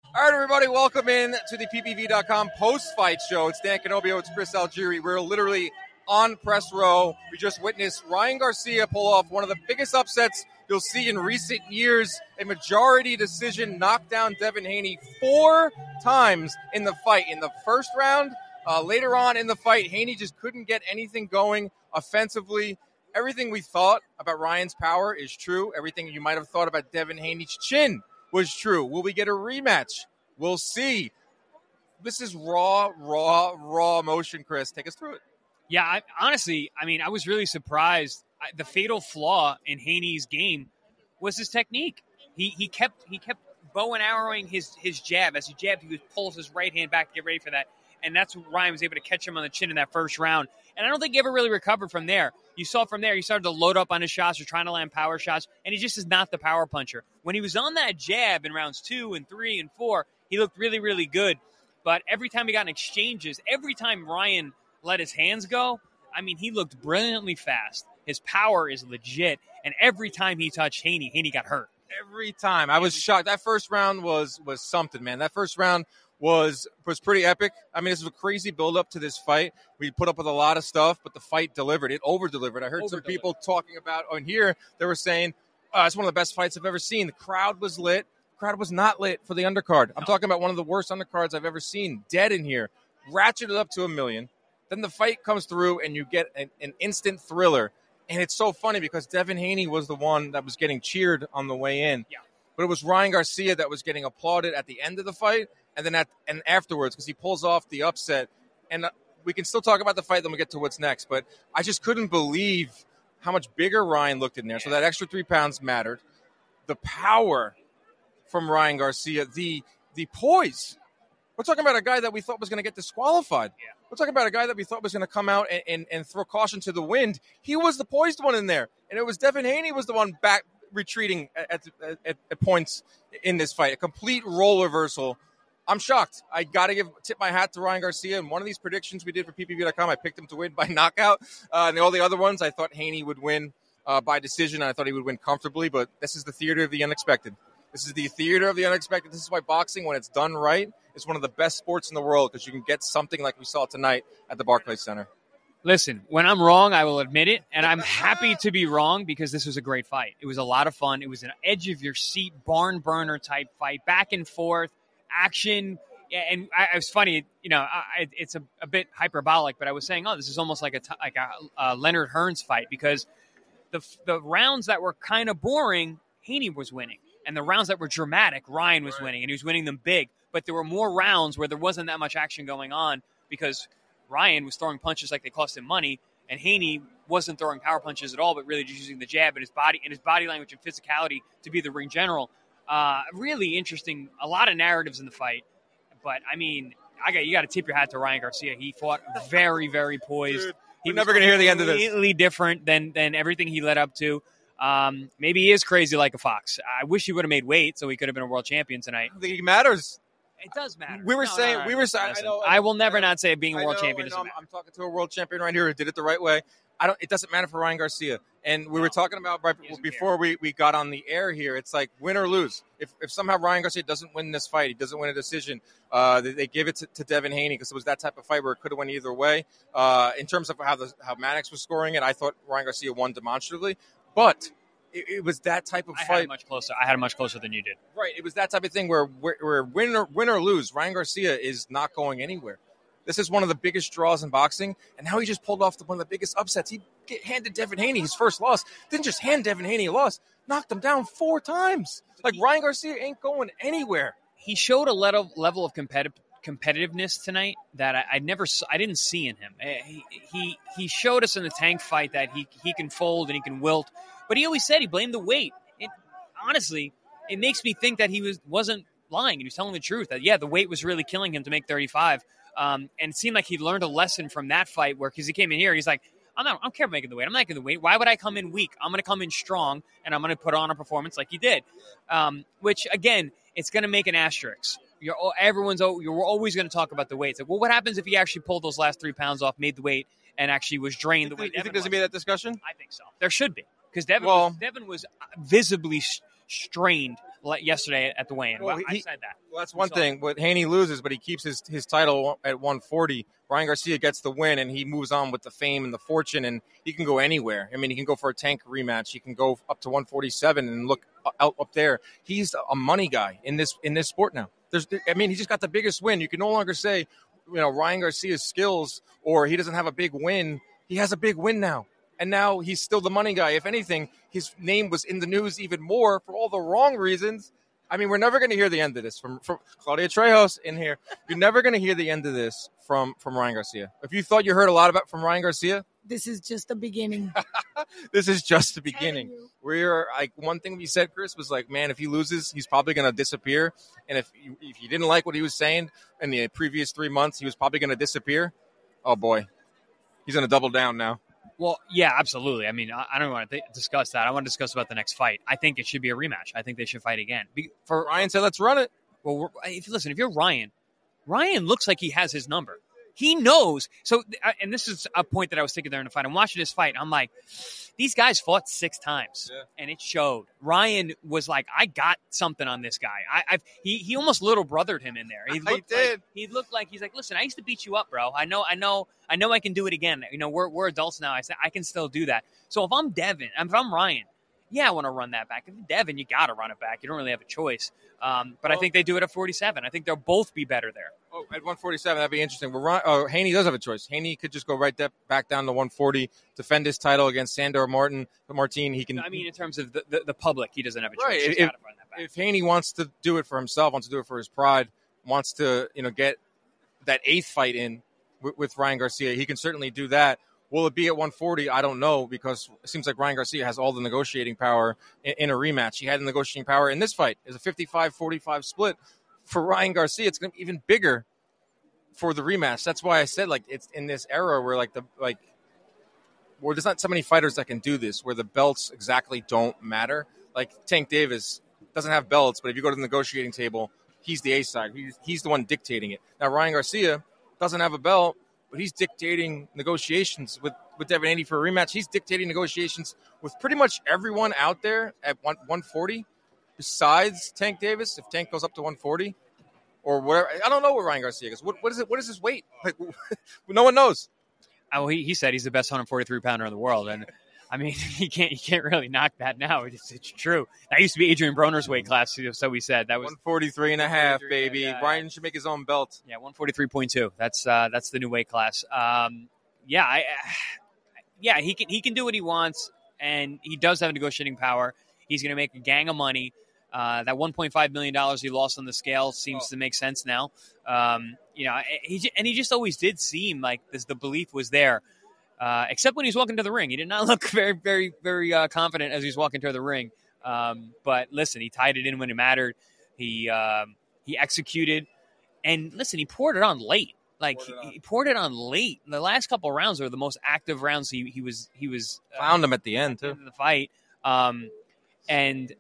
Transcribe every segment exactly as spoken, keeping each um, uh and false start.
All right, everybody, welcome in to the P P V dot com post-fight show. It's Dan Canobio, it's Chris Algieri. We're literally on press row. We just witnessed Ryan Garcia pull off one of the biggest upsets you'll see in recent years. A majority decision knocked down Devin Haney four times in the fight. In the first round, uh, later on in the fight, Haney just couldn't get anything going offensively. Everything we thought about Ryan's power is true. Everything you might have thought about Devin Haney's chin was true. Will we get a rematch? We'll see. This is raw, raw, raw emotion, Chris. Take us through it. Yeah, I, honestly, I mean, I was really surprised. I, the fatal flaw in Haney's game was his technique. He he kept he kept bow and arrowing his his jab. As he jabbed, he would pull his right hand back to get ready for that. And that's what Ryan was able to catch him on the chin in that first round. And I don't think he ever really recovered from there. You saw from there, he started to load up on his shots or trying to land power shots, and he just is not the power puncher. When he was on that jab in rounds two and three and four, he looked really, really good. But every time he got in exchanges, every time Ryan let his hands go, I mean, he looked brilliantly fast. His power is legit. And every time he touched Haney, Haney got hurt. Every time. I was shocked. That first round was was something, man. That first round was was pretty epic. I mean, this was a crazy build-up to this fight. We put up with a lot of stuff, but the fight delivered. It over-delivered. I heard over-delivered. Some people talking about on here, they were saying, oh, it's one of the best fights I've ever seen. The crowd was lit. The crowd was not lit for the undercard. I'm no. talking about one of the worst undercards I've ever seen. Dead in here. Ratcheted up to a million. Then the fight comes through, and you get an, an instant thriller. And it's so funny because Devin Haney was the one that was getting cheered on the way in. Yeah. But it was Ryan Garcia that was getting applauded at the end of the fight and then at and afterwards because he pulls off the upset. And we can still talk about the fight, then we'll get to what's next. But I just couldn't believe how much bigger Ryan looked in there. So that extra three pounds mattered. The power from Ryan Garcia, the the poise. We're talking about a guy that we thought was going to get disqualified. Yeah. We're talking about a guy that we thought was going to come out and, and, and throw caution to the wind. He was the poised one in there. And it was Devin Haney was the one back retreating at, at, at points in this fight. A complete role reversal. I'm shocked. I got to give tip my hat to Ryan Garcia. And one of these predictions we did for P P V dot com, I picked him to win by knockout. Uh, and all the other ones, I thought Haney would win uh, by decision. I thought he would win comfortably. But this is the theater of the unexpected. This is the theater of the unexpected. This is why boxing, when it's done right, is one of the best sports in the world because you can get something like we saw tonight at the Barclays Center. Listen, when I'm wrong, I will admit it, and I'm happy to be wrong because this was a great fight. It was a lot of fun. It was an edge-of-your-seat, barn-burner-type fight, back and forth, action. And I, it was funny, you know, I, it's a, a bit hyperbolic, but I was saying, oh, this is almost like a, like a uh, Leonard Hearns fight because the the rounds that were kind of boring, Haney was winning. And the rounds that were dramatic, Ryan was right. winning, and he was winning them big. But there were more rounds where there wasn't that much action going on because Ryan was throwing punches like they cost him money, and Haney wasn't throwing power punches at all, but really just using the jab and his body and his body language and physicality to be the ring general. Uh, really interesting. A lot of narratives in the fight, but I mean, I got you got to tip your hat to Ryan Garcia. He fought very, very poised. Dude, he we're never going to hear the end of this. Completely different than than everything he led up to. Um, maybe he is crazy like a fox. I wish he would have made weight so he could have been a world champion tonight. I don't think he matters. It does matter. We were no, saying, no, no, we were saying, listen, I, know, I, I will never I know, not say being a world I know, champion I know, doesn't I'm, matter. I'm talking to a world champion right here who did it the right way. I don't. It doesn't matter for Ryan Garcia. And we no, were talking about right before we, we got on the air here. It's like win or lose. If if somehow Ryan Garcia doesn't win this fight, he doesn't win a decision. Uh, they, they give it to, to Devin Haney because it was that type of fight where it could have went either way. Uh, in terms of how the how Mannix was scoring it, I thought Ryan Garcia won demonstratively, but. It, it was that type of I fight. Had it much closer. I had it much closer than you did. Right. It was that type of thing where, where, where win, or, win or lose, Ryan Garcia is not going anywhere. This is one of the biggest draws in boxing, and now he just pulled off the, one of the biggest upsets. He get, handed Devin Haney his first loss. Didn't just hand Devin Haney a loss. Knocked him down four times. Like, Ryan Garcia ain't going anywhere. He showed a level, level of competitive competitiveness tonight that I, I never saw, I didn't see in him. He, he he showed us in the Tank fight that he he can fold and he can wilt, but he always said he blamed the weight. It, honestly, it makes me think that he was wasn't lying. He was telling the truth that yeah, the weight was really killing him to make thirty-five. Um, and it seemed like he learned a lesson from that fight where because he came in here, he's like, I'm not, I don't care about making the weight. I'm not making the weight. Why would I come in weak? I'm going to come in strong and I'm going to put on a performance like he did. Um, which again, it's going to make an asterisk. You're everyone's you're always going to talk about the weight. It's like, well, what happens if he actually pulled those last three pounds off, made the weight, and actually was drained the weight? You think there's going to be that discussion? I think so. There should be because Devin, well, was, Devin was visibly strained yesterday at the weigh-in. Well, Well, he, I said that. Well, that's one So- thing. But Haney loses, but he keeps his, his title at one forty. Ryan Garcia gets the win, and he moves on with the fame and the fortune, and he can go anywhere. I mean, he can go for a Tank rematch. He can go up to one forty-seven and look out up there. He's a money guy in this in this sport now. There's, I mean, he just got the biggest win. You can no longer say, you know, Ryan Garcia's skills or he doesn't have a big win. He has a big win now. And now he's still the money guy. If anything, his name was in the news even more for all the wrong reasons. I mean, we're never going to hear the end of this from, from Claudia Trejos in here. You're never going to hear the end of this from, from Ryan Garcia. If you thought you heard a lot about from Ryan Garcia, This is just the beginning. this is just the beginning. Telling you. We're like, one thing we said, Chris, was like, man, if he loses, he's probably going to disappear. And if you, if you didn't like what he was saying in the previous three months, he was probably going to disappear. Oh boy, he's going to double down now. Well, yeah, absolutely. I mean, I, I don't want to th- discuss that. I want to discuss about the next fight. I think it should be a rematch. I think they should fight again. Be- for Ryan said, let's run it. Well, we're, if listen, if you're Ryan, Ryan looks like he has his number. He knows. So, uh, and this is a point that I was thinking there in the fight. I'm watching this fight. I'm like, these guys fought six times, Yeah. and it showed. Ryan was like, I got something on this guy. I, I've he he almost little brothered him in there. He I looked did. Like, he looked like he's like, listen, I used to beat you up, bro. I know, I know, I know, I can do it again. You know, we're we're adults now. I said I can still do that. So if I'm Devin, if I'm Ryan, yeah, I want to run that back. If you're Devin, you got to run it back. You don't really have a choice. Um, but I Well- think they do it at forty-seven. I think they'll both be better there. Oh, at one forty-seven, that'd be interesting. Well, Ryan, oh, Haney does have a choice. Haney could just go right de- back down to one forty, defend his title against Sandor Martin. Martin, he can. I mean, in terms of the, the, the public, he doesn't have a choice. Right, He's if- got to run that back. if Haney wants to do it for himself, wants to do it for his pride, wants to, you know, get that eighth fight in with, with Ryan Garcia, he can certainly do that. Will it be at one forty? I don't know, because it seems like Ryan Garcia has all the negotiating power in, in a rematch. He had the negotiating power in this fight. It's a fifty-five forty-five split. For Ryan Garcia, it's going to be even bigger for the rematch. That's why I said, like, it's in this era where, like, the like, where there's not so many fighters that can do this, where the belts exactly don't matter. Like Tank Davis doesn't have belts, but if you go to the negotiating table, he's the A side. He's, he's the one dictating it. Now, Ryan Garcia doesn't have a belt, but he's dictating negotiations with, with Devin Haney for a rematch. He's dictating negotiations with pretty much everyone out there at one forty besides Tank Davis. If Tank goes up to one forty or whatever, I don't know what Ryan Garcia is. What, what is it? What is his weight? Like, no one knows. Oh, he, he said he's the best one forty-three pounder in the world, and I mean, he can't you can't really knock that now. It's, it's true. That used to be Adrian Broner's weight class, so we said that was one forty-three and a half, baby. yeah, yeah. Ryan should make his own belt. yeah, one forty-three point two. That's uh, that's the new weight class. Um, yeah, I, yeah, he can he can do what he wants, and he does have negotiating power. He's going to make a gang of money. Uh, that one point five million dollars he lost on the scale seems Oh. to make sense now. Um, you know, he and he just always did seem like this, the belief was there, uh, except when he was walking to the ring. He did not look very, very, very uh, confident as he was walking to the ring. Um, but listen, he tied it in when it mattered. He um, he executed, and listen, he poured it on late. Like Poured it on. he poured it on late. The last couple of rounds were the most active rounds he he was he was uh, Found him at the end, too. in the fight, um, and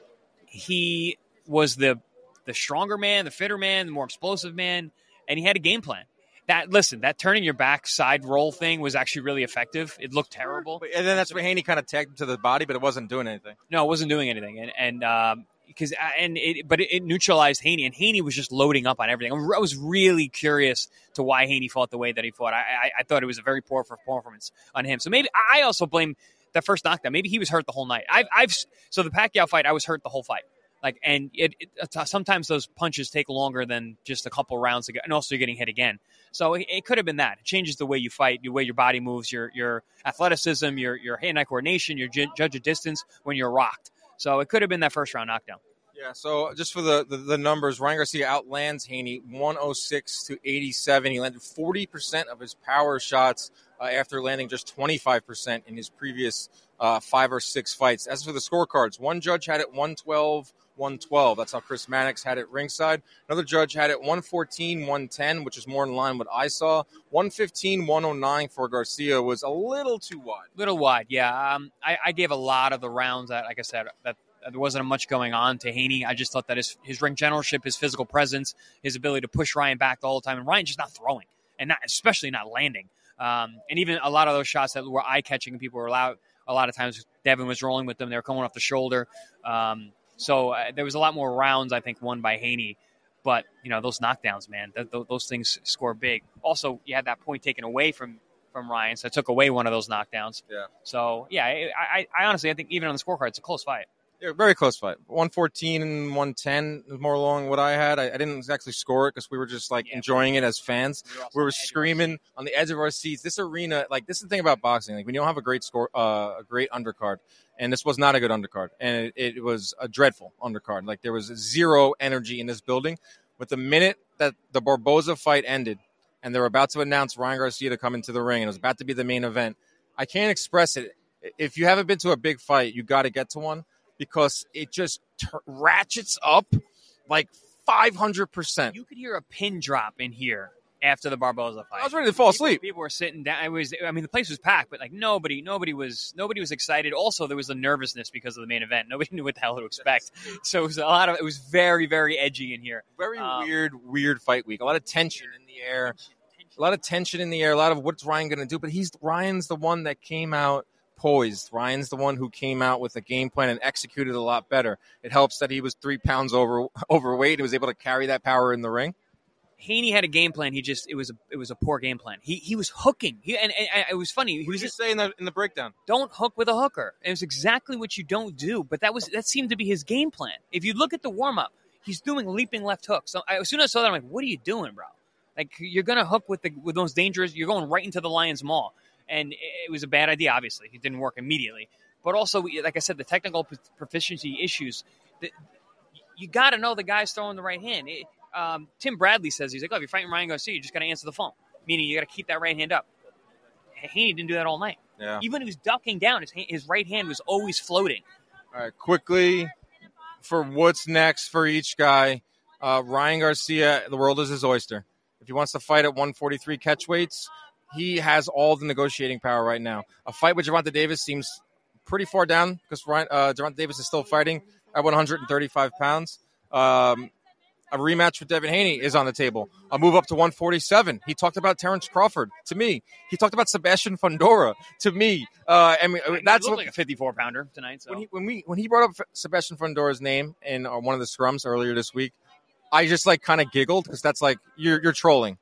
he was the the stronger man, the fitter man, the more explosive man, and he had a game plan. That listen, that turning your back side roll thing was actually really effective. It looked terrible. But- And then that's where Haney kind of tagged him to the body, but it wasn't doing anything. No, it wasn't doing anything, and and um, because and it, but it, it neutralized Haney, and Haney was just loading up on everything. I was really curious to why Haney fought the way that he fought. I I, I thought it was a very poor performance on him. So maybe I also blame that first knockdown. Maybe he was hurt the whole night. I've I've so the Pacquiao fight, I was hurt the whole fight. Like, and it, it sometimes those punches take longer than just a couple rounds ago, and also you're getting hit again. So it, it could have been that. It changes the way you fight, the way your body moves, your your athleticism, your your hand-eye coordination, your ju- judge of distance when you're rocked. So it could have been that first round knockdown. Yeah, so just for the, the, the numbers, Ryan Garcia outlands Haney one oh six to eighty-seven. He landed forty percent of his power shots uh, after landing just twenty-five percent in his previous uh, five or six fights. As for the scorecards, one judge had it one twelve, one twelve. That's how Chris Mannix had it ringside. Another judge had it one fourteen, one ten, which is more in line with what I saw. one fifteen, one oh nine for Garcia was a little too wide. Little wide, yeah. Um, I, I gave a lot of the rounds that, like I said, that there wasn't much going on to Haney. I just thought that his, his ring generalship, his physical presence, his ability to push Ryan back the whole time, and Ryan just not throwing, and not especially not landing. Um, and even a lot of those shots that were eye-catching, and people were allowed, a lot of times Devin was rolling with them. They were coming off the shoulder. Um, So uh, there was a lot more rounds, I think, won by Haney. But, you know, those knockdowns, man, th- th- those things score big. Also, you had that point taken away from, from Ryan, so it took away one of those knockdowns. Yeah. So, yeah, I, I, I honestly, I think even on the scorecard, it's a close fight. Yeah, very close fight. one fourteen and one ten is more along what I had. I, I didn't exactly score it because we were just, like, yeah, enjoying it as fans. We were, we were screaming on the edge of our seats. This arena, like, this is the thing about boxing. Like, when you don't have a great score, uh, a great undercard, and this was not a good undercard, and it, it was a dreadful undercard. Like, there was zero energy in this building. But the minute that the Barboza fight ended and they were about to announce Ryan Garcia to come into the ring and it was about to be the main event, I can't express it. If you haven't been to a big fight, you got to get to one because it just ter- ratchets up like five hundred percent. You could hear a pin drop in here after the Barboza fight. I was ready to fall asleep. People, people were sitting down. I was, I mean, the place was packed, but like nobody, nobody was, nobody was excited. Also, there was the nervousness because of the main event. Nobody knew what the hell to expect. So it was a lot of, it was very, very edgy in here. Very um, weird, weird fight week. A lot of tension in the air. A lot of tension in the air. A lot of what's Ryan going to do? But he's Ryan's the one that came out poised. Ryan's the one who came out with a game plan and executed a lot better. It helps that he was three pounds over overweight. He was able to carry that power in the ring. Haney had a game plan. He just it was a it was a poor game plan. He he was hooking. He and, and it was funny. He what was did you say in the in the breakdown? Don't hook with a hooker. And it was exactly what you don't do. But that was that seemed to be his game plan. If you look at the warm up, he's doing leaping left hooks. So I, as soon as I saw that, I'm like, what are you doing, bro? Like you're gonna hook with the with those dangerous. You're going right into the Lions Maw, and it was a bad idea. Obviously, it didn't work immediately. But also, like I said, the technical proficiency issues. The, you got to know the guy's throwing the right hand. It, Um, Tim Bradley says, he's like, oh, if you're fighting Ryan Garcia, you just got to answer the phone. Meaning you got to keep that right hand up. Haney didn't do that all night. Yeah. Even when he was ducking down, his, his right hand was always floating. All right, quickly for what's next for each guy. Uh, Ryan Garcia, the world is his oyster. If he wants to fight at one forty-three catchweights, he has all the negotiating power right now. A fight with Gervonta Davis seems pretty far down because Ryan, uh, Gervonta Davis is still fighting at one thirty-five pounds. Um, A rematch with Devin Haney is on the table. A move up to one forty-seven. He talked about Terrence Crawford to me. He talked about Sebastian Fundora to me. Uh, I mean, that's what, like a fifty-four pounder tonight. So. When he when we when he brought up Sebastian Fundora's name in uh, one of the scrums earlier this week, I just like kind of giggled because that's like you're you're trolling.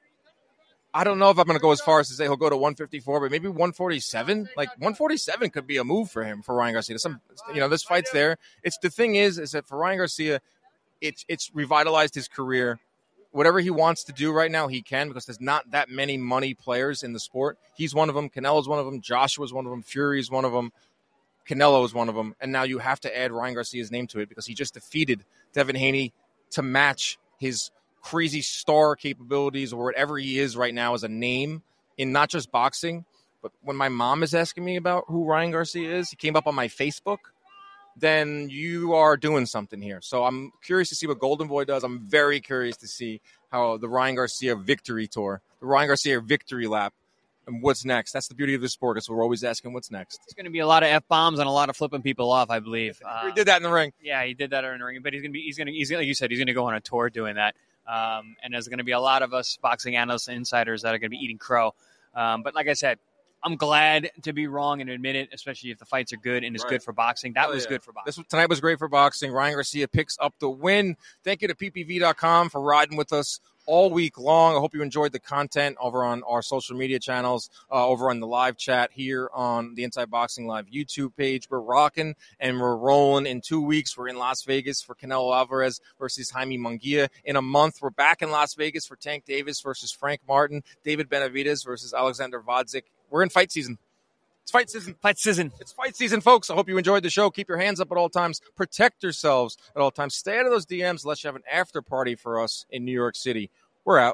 I don't know if I'm going to go as far as to say he'll go to one fifty-four, but maybe one forty-seven. Like one forty-seven could be a move for him for Ryan Garcia. Some you know this fight's there. It's the thing is is that for Ryan Garcia. It's it's revitalized his career. Whatever he wants to do right now, he can because there's not that many money players in the sport. He's one of them. Canelo's one of them. Joshua's one of them. Fury's one of them. Canelo is one of them. And now you have to add Ryan Garcia's name to it because he just defeated Devin Haney to match his crazy star capabilities or whatever he is right now as a name in not just boxing. But when my mom is asking me about who Ryan Garcia is, he came up on my Facebook. Then you are doing something here. So I'm curious to see what Golden Boy does. I'm very curious to see how the Ryan Garcia victory tour, the Ryan Garcia victory lap, and what's next. That's the beauty of the sport because we're always asking what's next. It's going to be a lot of F-bombs and a lot of flipping people off, I believe. Uh, he did that in the ring. Yeah, he did that in the ring. But he's going to be, he's going to, he's like you said, he's going to go on a tour doing that. Um, and there's going to be a lot of us boxing analysts and insiders that are going to be eating crow. Um, but like I said, I'm glad to be wrong and admit it, especially if the fights are good and it's right. good for boxing. That oh, was yeah. good for boxing. This tonight was great for boxing. Ryan Garcia picks up the win. Thank you to P P V dot com for riding with us all week long. I hope you enjoyed the content over on our social media channels, uh, over on the live chat here on the Inside Boxing Live YouTube page. We're rocking and we're rolling. In two weeks, we're in Las Vegas for Canelo Alvarez versus Jaime Munguia. In a month, we're back in Las Vegas for Tank Davis versus Frank Martin, David Benavidez versus Alexander Vodzik. We're in fight season. It's fight season. Fight season. It's fight season, folks. I hope you enjoyed the show. Keep your hands up at all times. Protect yourselves at all times. Stay out of those D Ms unless you have an after party for us in New York City. We're out.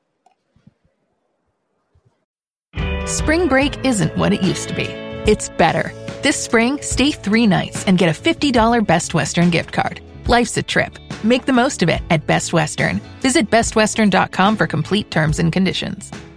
Spring break isn't what it used to be. It's better. This spring, stay three nights and get a fifty dollars Best Western gift card. Life's a trip. Make the most of it at Best Western. Visit best western dot com for complete terms and conditions.